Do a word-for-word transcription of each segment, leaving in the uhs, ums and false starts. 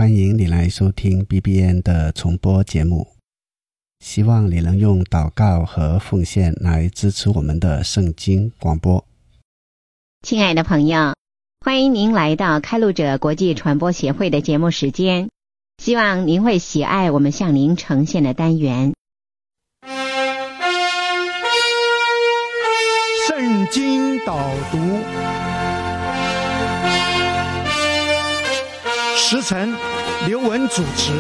欢迎你来收听 B B N 的重播节目，希望你能用祷告和奉献来支持我们的圣经广播。 亲爱的朋友，欢迎您来到开路者国际传播协会的节目时间，希望您会喜爱我们向您呈现的单元。 圣经导读，时晨刘文主持。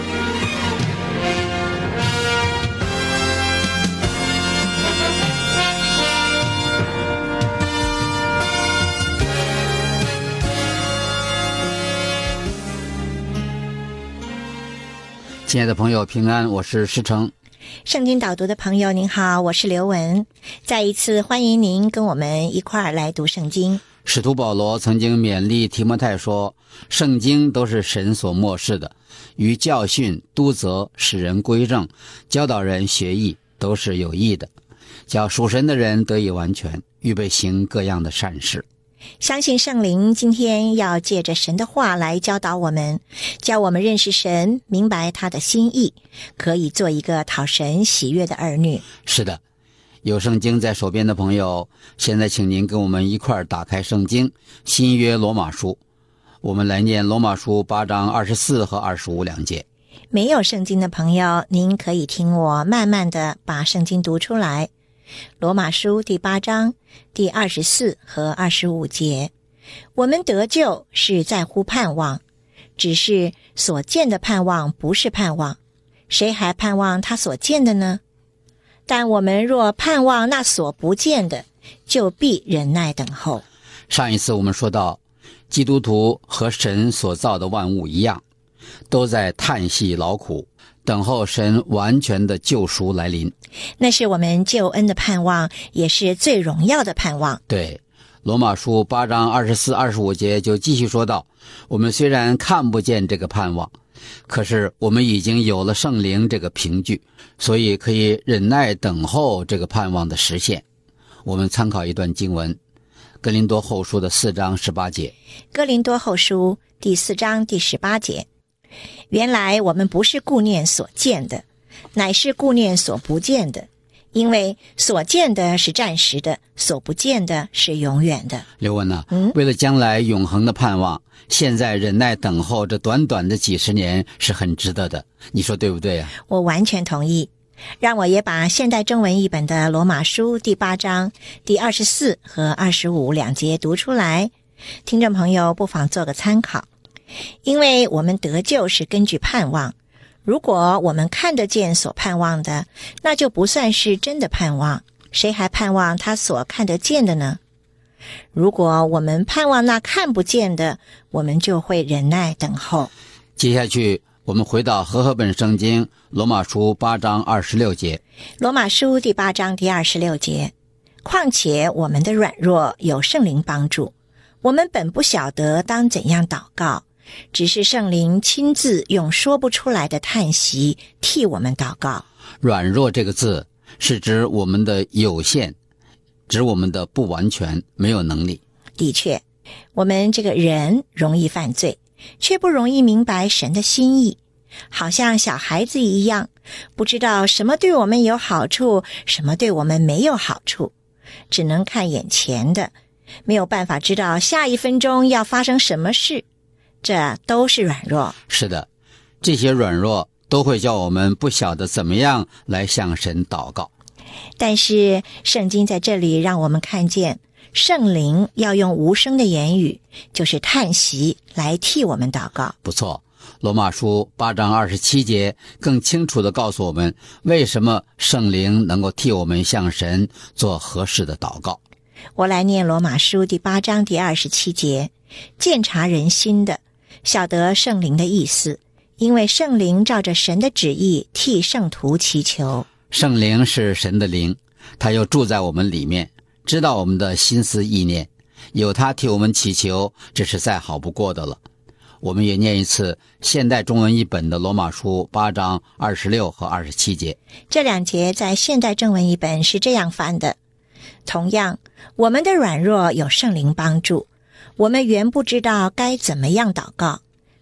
亲爱的朋友平安，我是施成。 圣经导读的朋友您好，我是刘文。再一次欢迎您跟我们一块儿来读圣经。 使徒保罗曾经勉励提摩太说，圣经都是神所默示的，于教训、督责、使人归正、教导人学义，都是有益的，叫属神的人得以完全，预备行各样的善事。 相信圣灵今天要借着神的话来教导我们，教我们认识神，明白他的心意，可以做一个讨神喜悦的儿女。 是的，有圣经在手边的朋友，现在请您跟我们一块儿打开圣经新约罗马书，我们来念罗马书八章二十四和二十五两节。 没有圣经的朋友，您可以听我慢慢的把圣经读出来。罗马书第八章第二十四和二十五节，我们得救是在乎盼望，只是所见的盼望不是盼望，谁还盼望他所见的呢？但我们若盼望那所不见的，就必忍耐等候。 上一次我们说到，基督徒和神所造的万物一样，都在叹息劳苦，等候神完全的救赎来临。 那是我们救恩的盼望，也是最荣耀的盼望。 对，罗马书八章二十四、二十五节就继续说到，我们虽然看不见这个盼望，可是我们已经有了圣灵这个凭据，所以可以忍耐等候这个盼望的实现。我们参考一段经文，哥林多后书的四章十八节。 哥林多后书第四章第十八节，原来我们不是顾念所见的，乃是顾念所不见的，因为所见的是暂时的，所不见的是永远的。 刘文啊、 嗯、 为了将来永恒的盼望，现在忍耐等候这短短的几十年是很值得的，你说对不对啊？ 我完全同意。让我也把现代中文译本的罗马书第八章第二十四和二十五两节读出来，听众朋友不妨做个参考。因为我们得救是根据盼望，如果我们看得见所盼望的，那就不算是真的盼望，谁还盼望他所看得见的呢？如果我们盼望那看不见的，我们就会忍耐等候。 接下去我们回到和合本圣经罗马书八章二十六节。 罗马书第八章第二十六节，况且我们的软弱有圣灵帮助，我们本不晓得当怎样祷告，只是圣灵亲自用说不出来的叹息替我们祷告。 软弱这个字是指我们的有限，指我们的不完全，没有能力。 的确，我们这个人容易犯罪，却不容易明白神的心意，好像小孩子一样，不知道什么对我们有好处，什么对我们没有好处，只能看眼前的，没有办法知道下一分钟要发生什么事，这都是软弱。 是的，这些软弱都会叫我们不晓得怎么样来向神祷告。 但是圣经在这里让我们看见，圣灵要用无声的言语，就是叹息，来替我们祷告。 不错，罗马书八章二十七节更清楚地告诉我们，为什么圣灵能够替我们向神做合适的祷告。 我来念罗马书第八章第二十七节，鉴察人心的，晓得圣灵的意思，因为圣灵照着神的旨意替圣徒祈求。 圣灵是神的灵，他又住在我们里面，知道我们的心思意念，有他替我们祈求，这是再好不过的了。我们也念一次现代中文译本的罗马书八章二十六和二十七节。 这两节在现代中文译本是这样翻的：同样，我们的软弱有圣灵帮助，我们原不知道该怎么样祷告，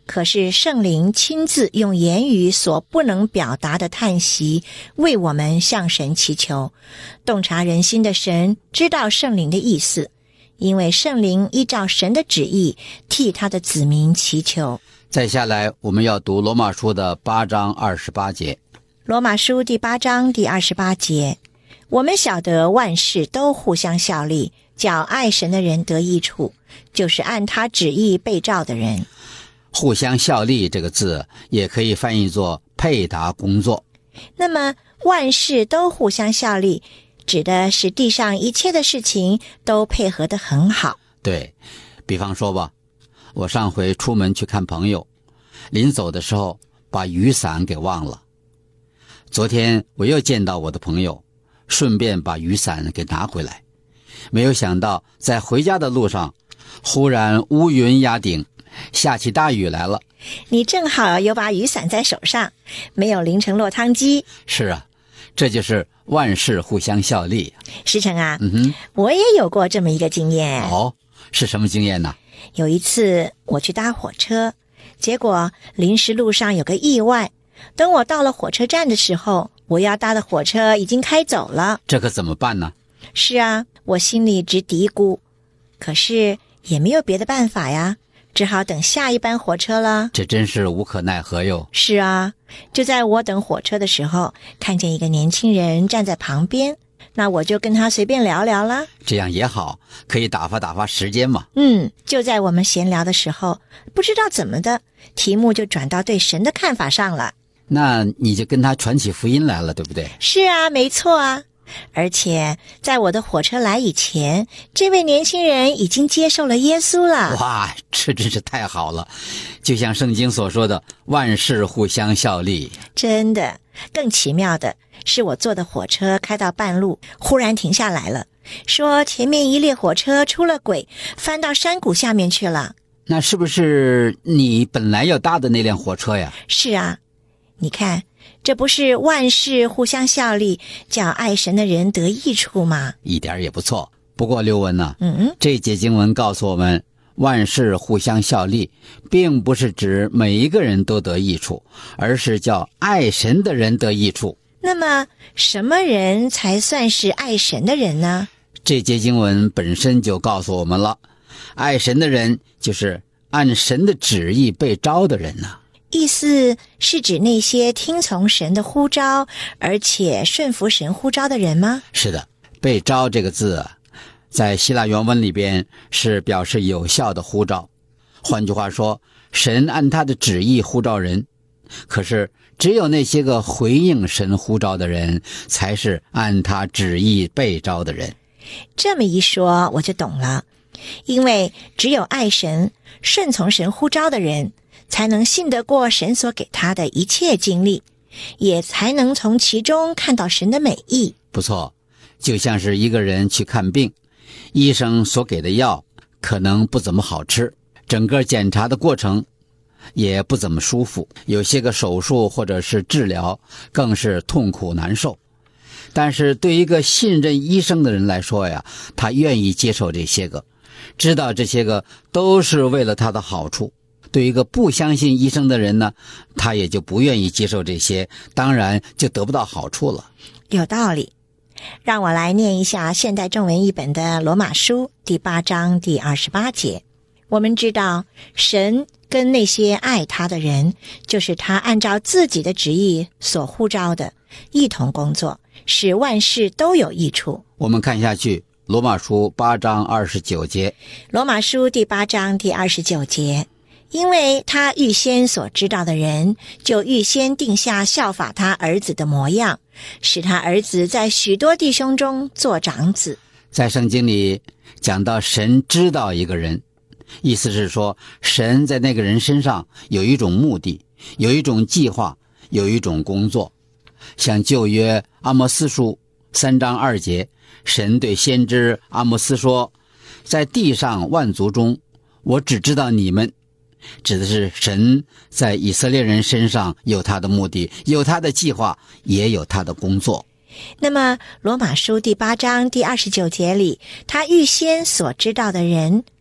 可是圣灵亲自用言语所不能表达的叹息，为我们向神祈求。洞察人心的神知道圣灵的意思，因为圣灵依照神的旨意替他的子民祈求。 再下来我们要读罗马书的八章二十八节。 罗马书第八章第二十八节，我们晓得万事都互相效力，叫爱神的人得益处，就是按他旨意被召的人。 互相效力这个字也可以翻译作配搭工作。 那么万事都互相效力，指的是地上一切的事情都配合得很好。 对，比方说吧，我上回出门去看朋友，临走的时候把雨伞给忘了。昨天我又见到我的朋友，顺便把雨伞给拿回来。没有想到在回家的路上，忽然乌云压顶，下起大雨来了。 你正好有把雨伞在手上，没有淋成落汤鸡。 是啊，这就是万事互相效力。 师承啊， 嗯哼， 我也有过这么一个经验。 哦，是什么经验呢？ 有一次我去搭火车，结果临时路上有个意外，等我到了火车站的时候，我要搭的火车已经开走了。 这可怎么办呢？ 是啊，我心里直嘀咕，可是也没有别的办法呀，只好等下一班火车了。 这真是无可奈何哟。 是啊，就在我等火车的时候，看见一个年轻人站在旁边，那我就跟他随便聊聊啦。 这样也好，可以打发打发时间嘛。 嗯，就在我们闲聊的时候，不知道怎么的，题目就转到对神的看法上了。 那你就跟他传起福音来了，对不对？ 是啊，没错啊。而且在我的火车来以前，这位年轻人已经接受了耶稣了。 哇，这真是太好了，就像圣经所说的，万事互相效力。 真的，更奇妙的是，我坐的火车开到半路，忽然停下来了，说前面一列火车出了轨，翻到山谷下面去了。 那是不是你本来要搭的那辆火车呀？ 是啊，你看，这不是万事互相效力，叫爱神的人得益处吗？ 一点也不错。不过刘文呢、 嗯， 这节经文告诉我们，万事互相效力，并不是指每一个人都得益处，而是叫爱神的人得益处。 那么什么人才算是爱神的人呢？ 这节经文本身就告诉我们了，爱神的人就是按神的旨意被召的人呢。 意思是指那些听从神的呼召，而且顺服神呼召的人吗？ 是的，被召这个字啊，在希腊原文里边是表示有效的呼召。换句话说，神按他的旨意呼召人，可是只有那些个回应神呼召的人，才是按他旨意被召的人。 这么一说我就懂了，因为只有爱神、顺从神呼召的人，才能信得过神所给他的一切经历，也才能从其中看到神的美意。 不错，就像是一个人去看病，医生所给的药可能不怎么好吃，整个检查的过程也不怎么舒服，有些个手术或者是治疗更是痛苦难受。但是对一个信任医生的人来说呀，他愿意接受这些个，知道这些个都是为了他的好处。对一个不相信医生的人呢，他也就不愿意接受这些，当然就得不到好处了。 有道理。让我来念一下现代正文译本的罗马书第八章第二十八节。我们知道神跟那些爱他的人，就是他按照自己的旨意所呼召的，一同工作，使万事都有益处。 我们看下去，罗马书八章二十九节。 罗马书第八章第二十九节，因为他预先所知道的人，就预先定下效法他儿子的模样，使他儿子在许多弟兄中做长子。 在圣经里讲到神知道一个人，意思是说神在那个人身上有一种目的，有一种计划，有一种工作。像旧约阿摩斯书三章二节，神对先知阿摩斯说，在地上万族中，我只知道你们，指的是神在以色列人身上有他的目的，有他的计划，也有他的工作。 那么罗马书第八章第二十九节里，他预先所知道的人，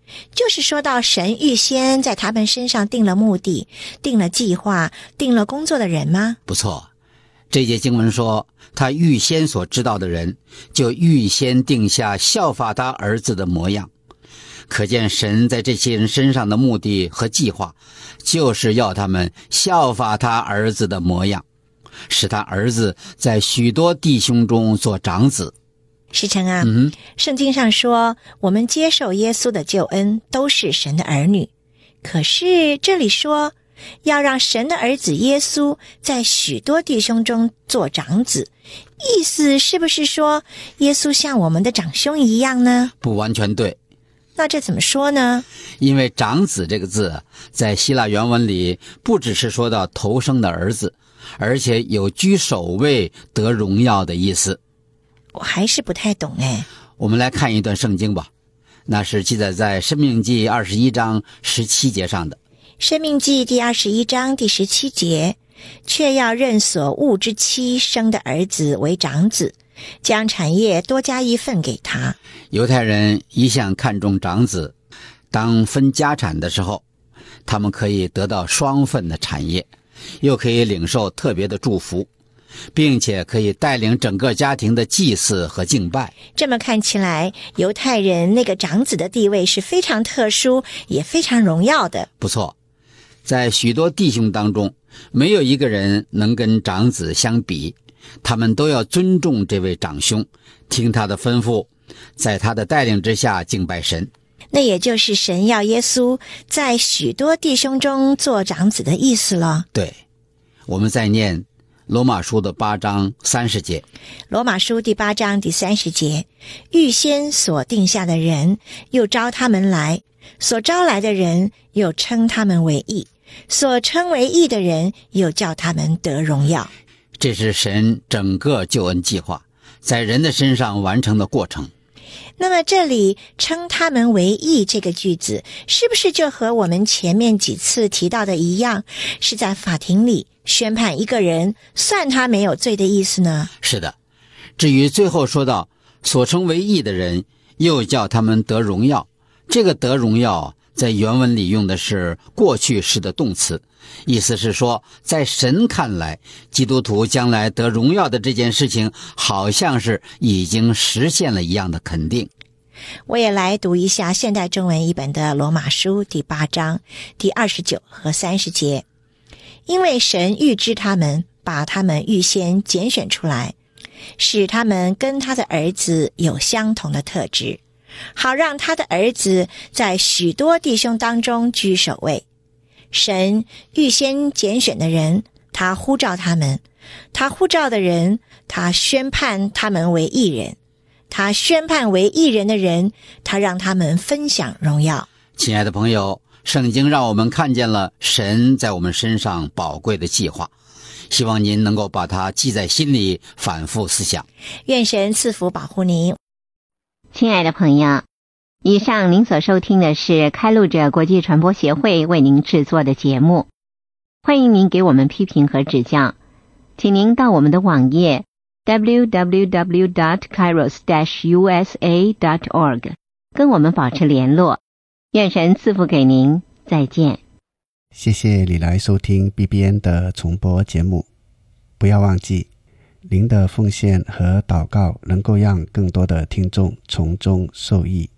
就是说到神预先在他们身上定了目的，定了计划，定了工作的人吗？ 不错，这节经文说，他预先所知道的人，就预先定下效法他儿子的模样。可见神在这些人身上的目的和计划，就是要他们效法他儿子的模样，使他儿子在许多弟兄中做长子。 师承啊， 嗯， 圣经上说，我们接受耶稣的救恩都是神的儿女。可是这里说，要让神的儿子耶稣在许多弟兄中做长子，意思是不是说耶稣像我们的长兄一样呢？ 不完全对。 那这怎么说呢？ 因为长子这个字在希腊原文里不只是说到头生的儿子，而且有居首位得荣耀的意思。 我还是不太懂哎。 我们来看一段圣经吧，那是记载在申命记二十一章十七节上的。 申命记第二十一章第十七节，却要认所误之妻生的儿子为长子，将产业多加一份给他。 犹太人一向看重长子，当分家产的时候，他们可以得到双份的产业，又可以领受特别的祝福，并且可以带领整个家庭的祭祀和敬拜。 这么看起来，犹太人那个长子的地位是非常特殊，也非常荣耀的。 不错，在许多弟兄当中，没有一个人能跟长子相比，他们都要尊重这位长兄，听他的吩咐，在他的带领之下敬拜神。 那也就是神要耶稣在许多弟兄中做长子的意思了。 对，我们再念罗马书的八章三十节。 罗马书第八章第三十节，预先所定下的人，又招他们来；所招来的人，又称他们为义；所称为义的人，又叫他们得荣耀。 这是神整个救恩计划在人的身上完成的过程。 那么这里称他们为义这个句子，是不是就和我们前面几次提到的一样，是在法庭里宣判一个人，算他没有罪的意思呢？ 是的。至于最后说到所称为义的人，又叫他们得荣耀，这个得荣耀在原文里用的是过去式的动词，意思是说，在神看来，基督徒将来得荣耀的这件事情好像是已经实现了一样的肯定。 我也来读一下现代中文译本的罗马书第八章第二十九和三十节。因为神预知他们，把他们预先拣选出来，使他们跟他的儿子有相同的特质，好让他的儿子在许多弟兄当中居首位。神预先拣选的人，他呼召他们；他呼召的人，他宣判他们为义人；他宣判为义人的人，他让他们分享荣耀。 亲爱的朋友，圣经让我们看见了神在我们身上宝贵的计划，希望您能够把它记在心里，反复思想。 愿神赐福保护您。 亲爱的朋友，以上您所收听的是开路者国际传播协会为您制作的节目，欢迎您给我们批评和指教，请您到我们的网页 double-u double-u double-u dot kairos dash u s a dot org 跟我们保持联络。愿神赐福给您，再见。 谢谢你来收听 B B N 的重播节目，不要忘记您的奉献和祷告能够让更多的听众从中受益。